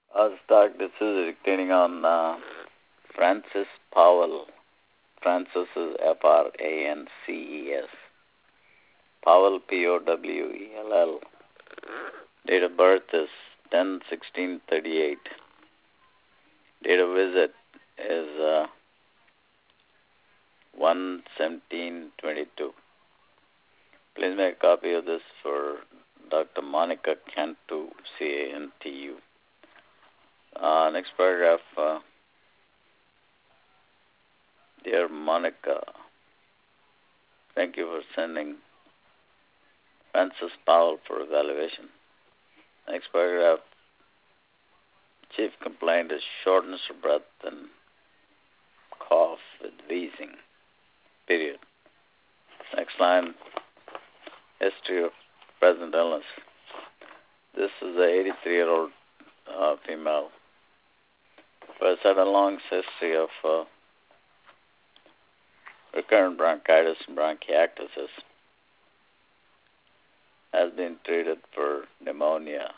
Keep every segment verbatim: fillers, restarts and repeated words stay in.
Uh, Stark, this is dictating on uh, Francis Powell. Francis is F R A N C E S. Powell, P O W E L L. Date of birth is ten sixteen thirty-eight. Date of visit is uh, one seventeen twenty-two. Please make a copy of this for Doctor Monica Cantu, C A N T U. Uh, next paragraph. Uh, Dear Monica, thank you for sending Francis Powell for evaluation. Next paragraph. Chief complaint is shortness of breath and cough with wheezing. Period. Next line. History of present illness. This is a eighty-three-year-old uh, female who has had a long history of uh, recurrent bronchitis and bronchiectasis. Has been treated for pneumonia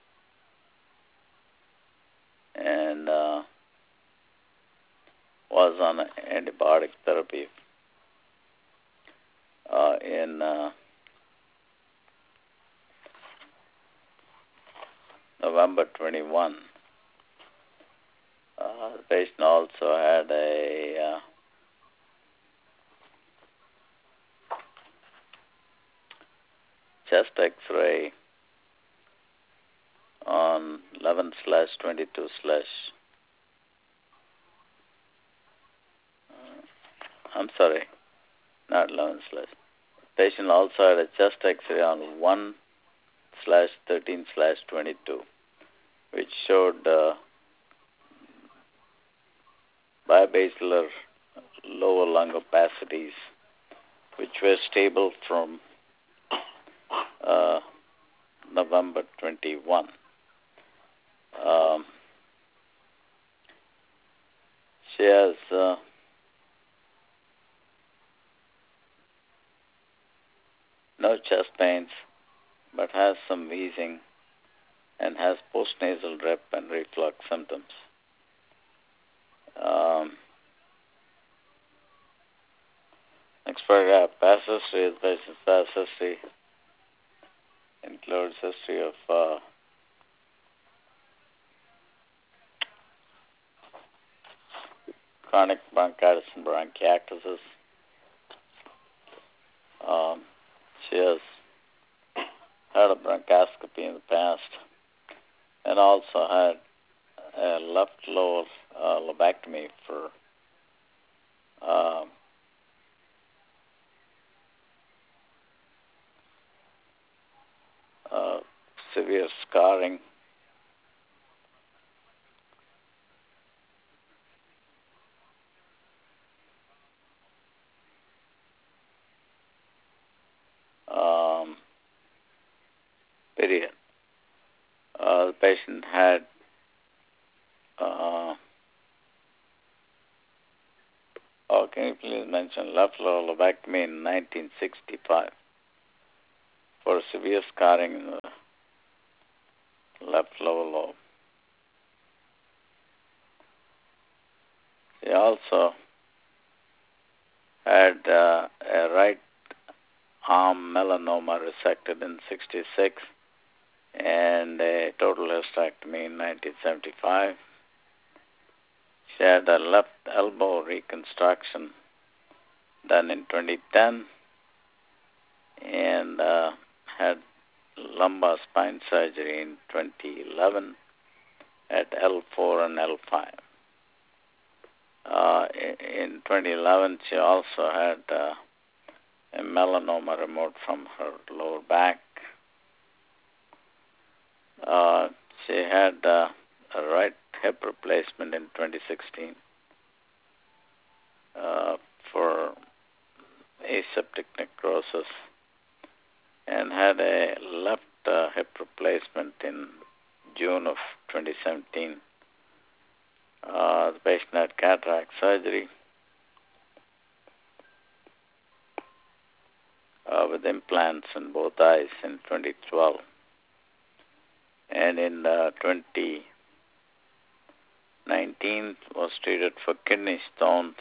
and uh, was on antibiotic therapy uh, in uh, November twenty-one. Uh, the patient also had a uh, chest X-ray on eleven slash twenty-two slash. I'm sorry, not eleven slash. Patient also had a chest X-ray on one slash thirteen slash twenty-two, which showed uh, bibasilar lower lung opacities, which were stable from uh, November twenty-one. Um, she has uh, no chest pains, but has some wheezing and has postnasal drip and reflux symptoms. Um, next paragraph, past history is patient's past history includes history of uh, chronic bronchitis and bronchiectasis. Um, she has had a bronchoscopy in the past and also had a left lower uh, lobectomy for uh, uh, severe scarring. Um, period. Uh, the patient had uh, oh, can you please mention left lower lobectomy in nineteen sixty-five for severe scarring in the left lower lobe. He also had uh, a right arm melanoma resected in sixty-six and a total hysterectomy in nineteen seventy-five. She had a left elbow reconstruction done in twenty ten and uh, had lumbar spine surgery in twenty eleven at L four and L five. Uh, in twenty eleven, she also had uh, a melanoma removed from her lower back. Uh, she had uh, a right hip replacement in twenty sixteen uh, for aseptic necrosis and had a left uh, hip replacement in June of twenty seventeen. Uh, the patient had cataract surgery uh, with implants in both eyes in twenty twelve. And in uh, twenty nineteen was treated for kidney stones.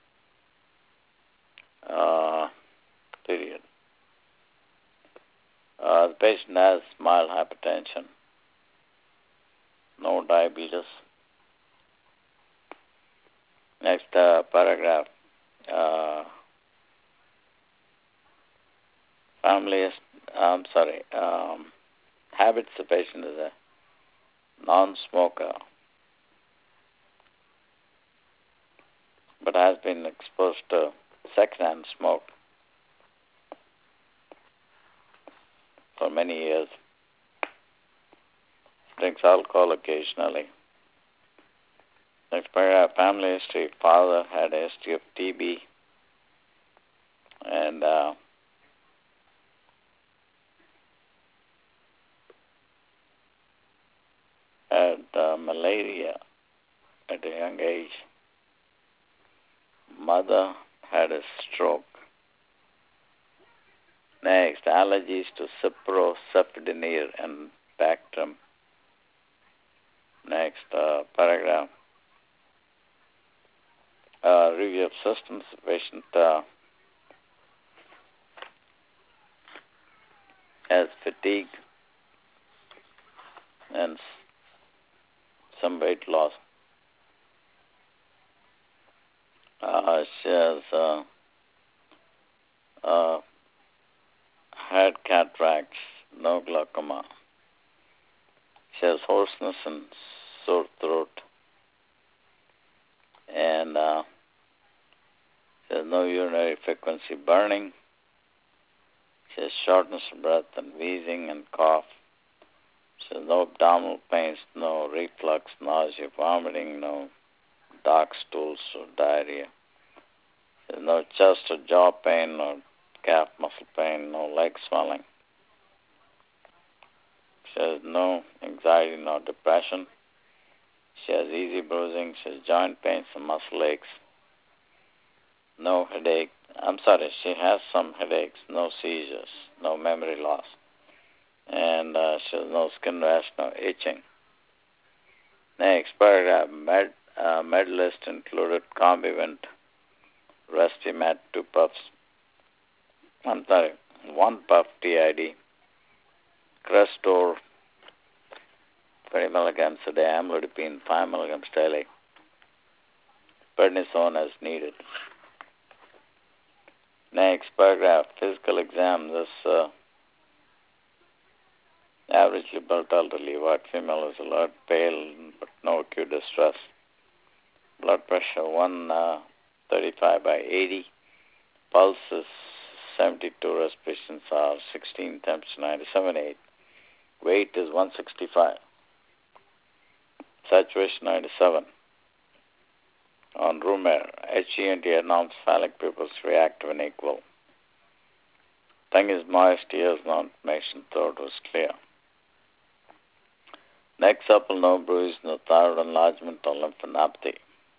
Uh, period. Uh, the patient has mild hypertension, no diabetes. Next uh, paragraph. Uh, family is, I'm sorry, um, habits the patient is a non-smoker, but has been exposed to secondhand smoke for many years. Drinks alcohol occasionally. Next paragraph, family history. Father had a history of T B and uh, had uh, malaria at a young age. Mother had a stroke. Next, allergies to Cipro, Cefdinir, and Bactrim. Next uh, paragraph. Uh, review of systems. The patient uh, has fatigue and some weight loss. Uh, she has uh, uh, had cataracts, no glaucoma. She has hoarseness and sore throat. And uh, she has no urinary frequency burning. She has shortness of breath and wheezing and cough. She has no abdominal pains, no reflux, nausea, vomiting, no dark stools or diarrhea. She has no chest or jaw pain, no calf muscle pain, no leg swelling. She has no anxiety, no depression. She has easy bruising. She has joint pains and muscle aches. No headache. I'm sorry, she has some headaches, no seizures, no memory loss. And uh, she has no skin rash, no itching. Next paragraph, med, uh, med list included Combivent, Respimat, two puffs. I'm sorry, one puff T I D, Crestor, twenty milligrams a day, amlodipine, five milligrams daily, prednisone as needed. Next paragraph, physical exam. This uh, averagely built elderly white female is alert, pale, but no acute distress. Blood pressure one thirty-five by eighty. Pulse is seventy-two. Respirations are sixteen. Temperature ninety-seven point eight. Weight is one sixty-five. Saturation ninety-seven. On room air, H E N T announced phallic pupils reactive and equal. Tongue is moist, ears non-information, throat was clear. Neck supple, no bruise, no thyroid enlargement or lymphadenopathy.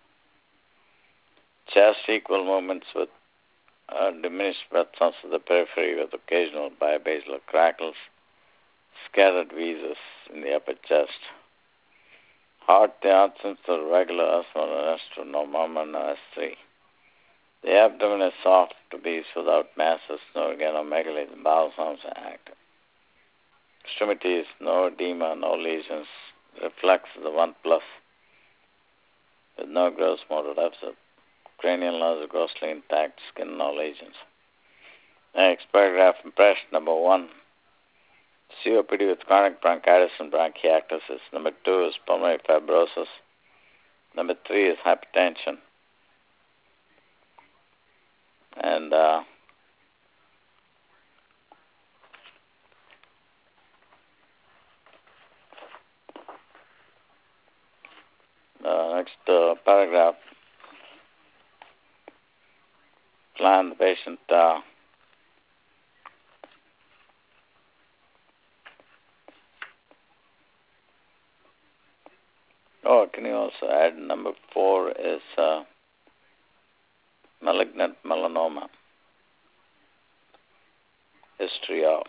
Chest equal movements with uh, diminished breath sounds of the periphery with occasional bibasal crackles, scattered wheezes in the upper chest. Heart, the absence of regular asthma and S two, no murmur, no S three. The abdomen is soft to bees without masses, no organomegaly. The bowel sounds are active. Extremities, no edema, no lesions. Reflex is the one plus with no gross motor deficit. Cranial nerves are grossly intact, skin no lesions. Next paragraph, impression number one. C O P D with chronic bronchitis and bronchiectasis. Number two is pulmonary fibrosis. Number three is hypertension. And uh, uh, next uh, paragraph, plan the patient uh, oh, can you also add number four is uh, malignant melanoma. History of.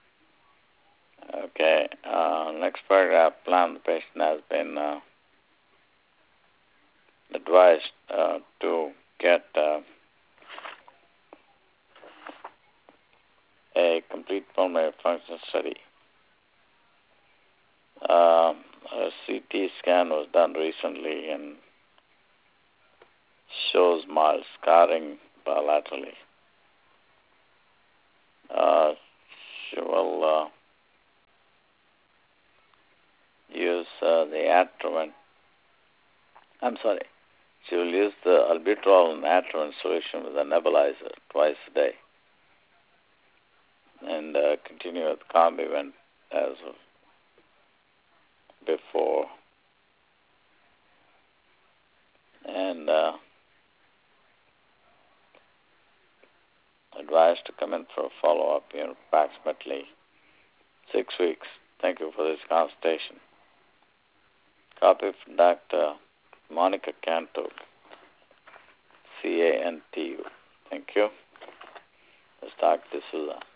Okay, uh, next paragraph, plan the patient has been uh, advised uh, to get uh, a complete pulmonary function study. Um, a C T scan was done recently and shows mild scarring bilaterally. Uh, she will uh, use uh, the atropine. I'm sorry. She will use the albuterol and atropine solution with a nebulizer twice a day, and uh, continue with Combivent as of before. And uh, advised to come in for a follow-up in approximately six weeks. Thank you for this consultation. Copy from Doctor Monica Cantu, C A N T U. Thank you. Let's talk to D'Souza.